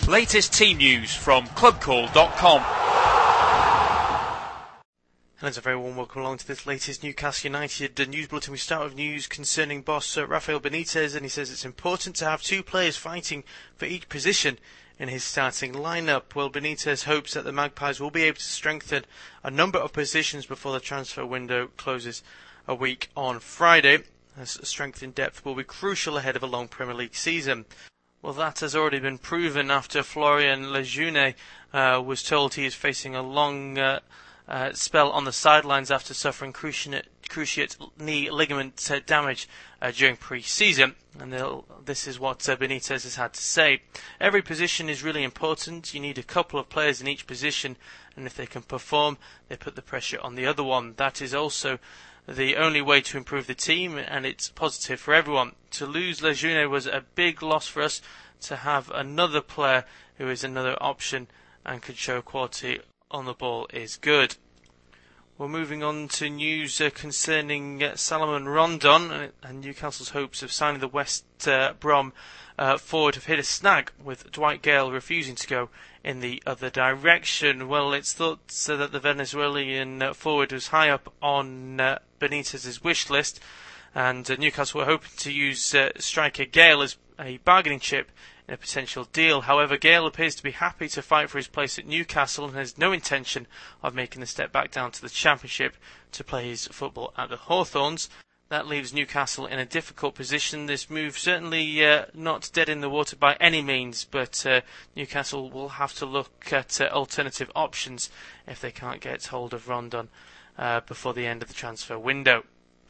Latest team news from clubcall.com. Hello, a very warm welcome along to this latest Newcastle United news bulletin. We start with news concerning boss Rafael Benitez, and he says it's important to have two players fighting for each position in his starting lineup. Well, Benitez hopes that the Magpies will be able to strengthen a number of positions before the transfer window closes a week on Friday, as strength in depth will be crucial ahead of a long Premier League season. Well, that has already been proven after Florian Lejeune was told he is facing a long spell on the sidelines after suffering cruciate knee ligament damage during pre-season, and this is what Benitez has had to say. Every position is really important. You need a couple of players in each position, and if they can perform, they put the pressure on the other one. That is also the only way to improve the team, and it's positive for everyone. To lose Lejeune was a big loss for us. To have another player who is another option and could show quality on the ball is good. We're moving on to news concerning Salomon Rondon, and Newcastle's hopes of signing the West Brom forward have hit a snag, with Dwight Gale refusing to go in the other direction. Well, it's thought that the Venezuelan forward was high up on Benitez's wish list, and Newcastle were hoping to use striker Gale as a bargaining chip in a potential deal. However, Gale appears to be happy to fight for his place at Newcastle and has no intention of making the step back down to the Championship to play his football at the Hawthorns. That leaves Newcastle in a difficult position. This move certainly not dead in the water by any means, but Newcastle will have to look at alternative options if they can't get hold of Rondon before the end of the transfer window.